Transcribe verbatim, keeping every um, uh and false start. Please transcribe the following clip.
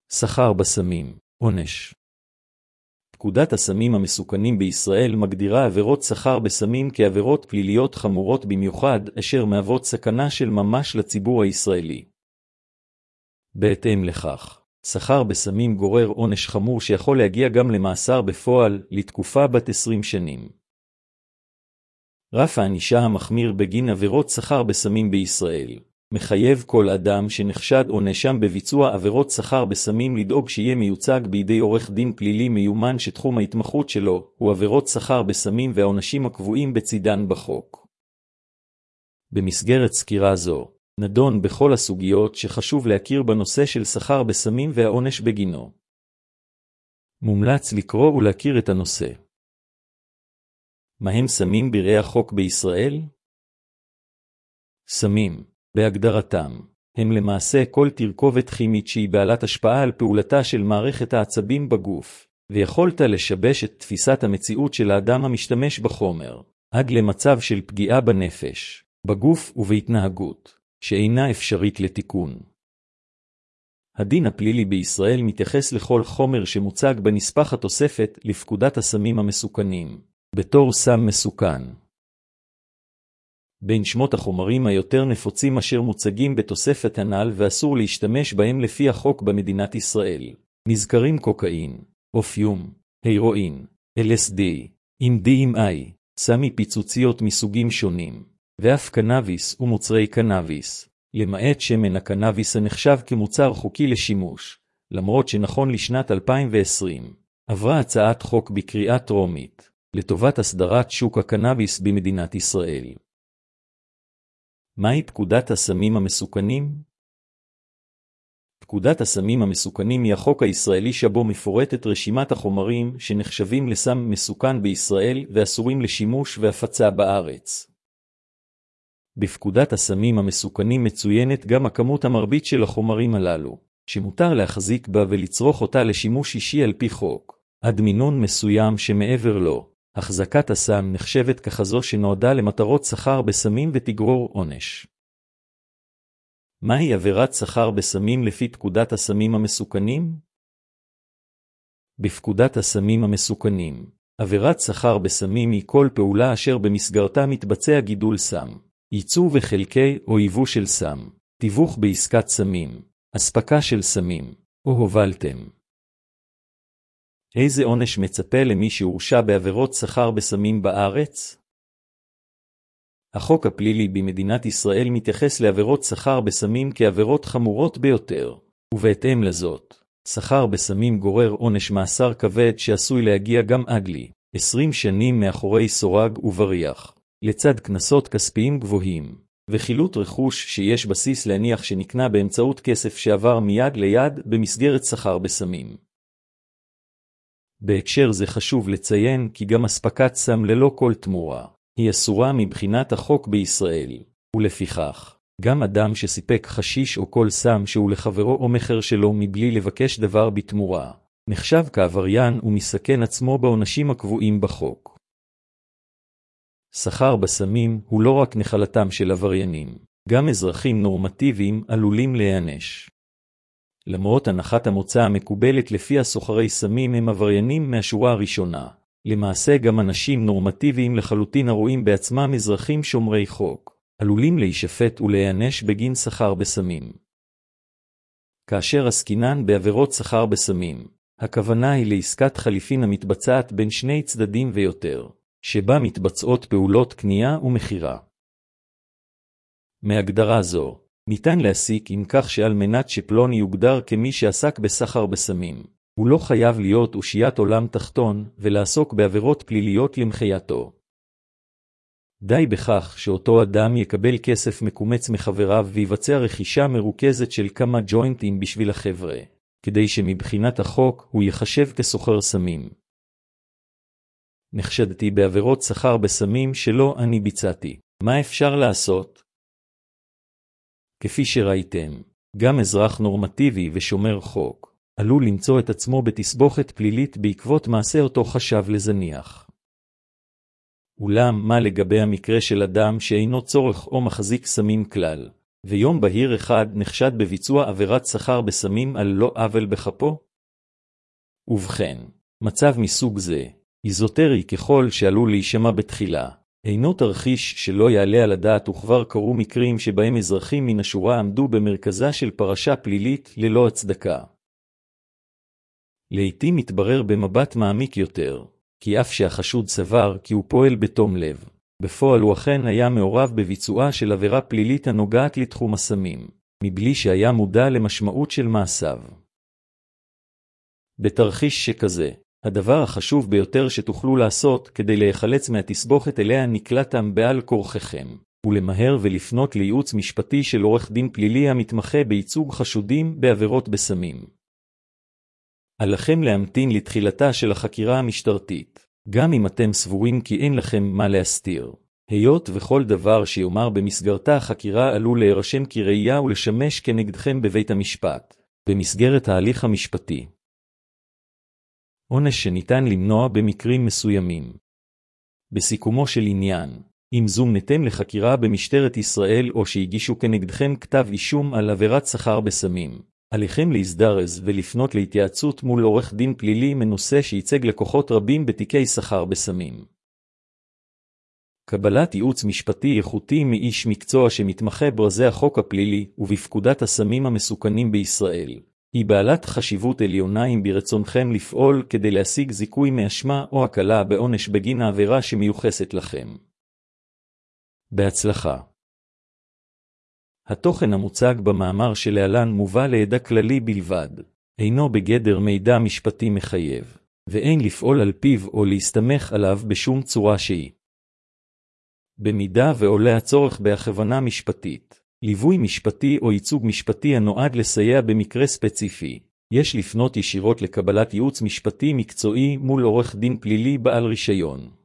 סחר בסמים, עונש. פקודת הסמים המסוכנים בישראל מגדירה עבירות סחר בסמים כעבירות פליליות חמורות במיוחד, אשר מהוות סכנה של ממש לציבור הישראלי. בהתאם לכך, סחר בסמים גורר עונש חמור שיכול להגיע גם למאסר בפועל לתקופה בת עשרים שנים. רף הענישה המחמיר בגין עבירות סחר בסמים בישראל מחייב כל אדם שנחשד או נאשם בביצוע עבירות סחר בסמים לדאוג שיהיה מיוצג בידי עורך דין פלילי מיומן שתחום ההתמחות שלו הוא עבירות סחר בסמים והעונשים הקבועים בצידן בחוק. במסגרת סקירה זו נדון בכל הסוגיות שחשוב להכיר בנושא של סחר בסמים והעונש בגינו. מומלץ לקרוא ולהכיר את הנושא. מהם סמים בראי החוק בישראל? סמים, בהגדרתם, הם למעשה כל תרכובת כימית שהיא בעלת השפעה על פעולתה של מערכת העצבים בגוף, ויכולת לשבש את תפיסת המציאות של האדם המשתמש בחומר, עד למצב של פגיעה בנפש, בגוף ובהתנהגות, שאינה אפשרית לתיקון. הדין הפלילי בישראל מתייחס לכל חומר שמוצג בנספח התוספת לפקודת הסמים המסוכנים, בתור סם מסוכן. בין שמות החומרים היותר נפוצים אשר מוצגים בתוספת הנ"ל ואסור להשתמש בהם לפי החוק במדינת ישראל, נזכרים קוקאין, אופיום, הירואין, אל אס די, אם די אם איי, סמי פיצוציות מסוגים שונים, ואף קנאביס ומוצרי קנאביס, למעט שמן הקנאביס הנחשב כמוצר חוקי לשימוש, למרות שנכון לשנת אלפיים ועשרים, עברה הצעת חוק בקריאה טרומית, לטובת הסדרת שוק הקנאביס במדינת ישראל. מהי פקודת הסמים המסוכנים? פקודת הסמים המסוכנים היא החוק הישראלי שבו מפורטת רשימת החומרים שנחשבים לסם מסוכן בישראל ואסורים לשימוש והפצה בארץ. בפקודת הסמים המסוכנים מצוינת גם הכמות המרבית של החומרים הללו, שמותר להחזיק בה ולצרוך אותה לשימוש אישי על פי חוק, עד מינון מסוים שמעבר לו. החזקת הסם נחשבת ככזו שנועדה למטרות סחר בסמים ותגרור עונש. מהי עבירת סחר בסמים לפי פקודת הסמים המסוכנים? בפקודת הסמים המסוכנים, עבירת סחר בסמים היא כל פעולה אשר במסגרתה מתבצע גידול סם, ייצור וחלקי או ייבוא של סם, תיווך בעסקת סמים, אספקה של סמים, או הובלתם. איזה עונש מצפה למי שהורשע בעבירות סחר בסמים בארץ? החוק הפלילי במדינת ישראל מתייחס לעבירות סחר בסמים כעבירות חמורות ביותר, ובהתאם לזאת, סחר בסמים גורר עונש מאסר כבד שעשוי להגיע גם עד לי, עשרים שנים מאחורי סורג ובריח, לצד קנסות כספיים גבוהים, וחילוט רכוש שיש בסיס להניח שנקנה באמצעות כסף שעבר מיד ליד במסגרת סחר בסמים. בהקשר זה חשוב לציין כי גם אספקת סם ללא כל תמורה היא אסורה מבחינת החוק בישראל, ולפיכך, גם אדם שסיפק חשיש או כל סם שהוא לחברו או מחר שלו מבלי לבקש דבר בתמורה, נחשב כעבריין ומסכן עצמו בעונשים הקבועים בחוק. סחר בסמים הוא לא רק נחלתם של עבריינים, גם אזרחים נורמטיביים עלולים להיענש. למרות הנחת המוצא המקובלת לפי הסוחרי סמים הם עבריינים מהשורה הראשונה, למעשה גם אנשים נורמטיביים לחלוטין הרואים בעצמם אזרחים שומרי חוק, עלולים להישפט ולהיענש בגין סחר בסמים. כאשר עסקינן בעבירות סחר בסמים, הכוונה היא לעסקת חליפין המתבצעת בין שני צדדים ויותר, שבה מתבצעות פעולות קנייה ומחירה. מהגדרה זו, ניתן להסיק עם כך שעל מנת שפלוני יוגדר כמי שעסק בסחר בסמים, הוא לא חייב להיות אושיית עולם תחתון ולעסוק בעבירות פליליות למחייתו. די בכך שאותו אדם יקבל כסף מקומץ מחבריו ויבצע רכישה מרוכזת של כמה ג'וינטים בשביל החבר'ה, כדי שמבחינת החוק הוא יחשב כסוחר סמים. נחשדתי בעבירות סחר בסמים שלא אני ביצעתי. מה אפשר לעשות? כפי שראיתם, גם אזרח נורמטיבי ושומר חוק עלול למצוא את עצמו בתסבוכת פלילית בעקבות מעשה אותו חשב לזניח. אולם מה לגבי המקרה של אדם שאינו צורך או מחזיק סמים כלל, ויום בהיר אחד נחשד בביצוע עבירת שכר בסמים על לא עוול בכפו? ובכן, מצב מסוג זה, איזוטרי ככל שעלול להישמע בתחילה, אינו תרחיש שלא יעלה על הדעת וכבר קרו מקרים שבהם אזרחים מן השורה עמדו במרכזה של פרשה פלילית ללא הצדקה. לעתים מתברר במבט מעמיק יותר, כי אף שהחשוד סבר כי הוא פועל בתום לב, בפועל הוא אכן היה מעורב בביצועה של עבירה פלילית הנוגעת לתחום הסמים, מבלי שהיה מודע למשמעות של מעשיו. בתרחיש שכזה, הדבר החשוב ביותר שתוכלו לעשות כדי להיחלץ מהתסבוכת אליה נקלעתם בעל כורחכם, ולמהר ולפנות לייעוץ משפטי של עורך דין פלילי המתמחה בייצוג חשודים בעבירות בסמים. עליכם להמתין לתחילתה של החקירה המשטרתית, גם אם אתם סבורים כי אין לכם מה להסתיר. היות וכל דבר שיאמר במסגרתה החקירה עלול להירשם כראיה ולשמש כנגדכם בבית המשפט, במסגרת ההליך המשפטי. עונש שניתן למנוע במקרים מסוימים. בסיכומו של עניין, אם זומנתם לחקירה במשטרת ישראל או שהגישו כנגדכם כתב אישום על עבירת שכר בסמים, עליכם להזדרז ולפנות להתייעצות מול עורך דין פלילי מנוסה שייצג לקוחות רבים בתיקי שכר בסמים. קבלת ייעוץ משפטי איכותי מאיש מקצוע שמתמחה ברזי החוק הפלילי ובפקודת הסמים המסוכנים בישראל, היא בעלת חשיבות עליונה אם ברצונכם לפעול כדי להשיג זיכוי מאשמה או הקלה בעונש בגין העבירה שמיוחסת לכם. בהצלחה. התוכן המוצג במאמר שלהלן מובא לידע כללי בלבד, אינו בגדר מידע משפטי מחייב, ואין לפעול על פיו או להסתמך עליו בשום צורה שהיא. במידה ועולה הצורך בהכוונה משפטית, ליווי משפטי או ייצוג משפטי הנועד לסייע במקרה ספציפי, יש לפנות ישירות לקבלת ייעוץ משפטי מקצועי מול עורך דין פלילי בעל רישיון.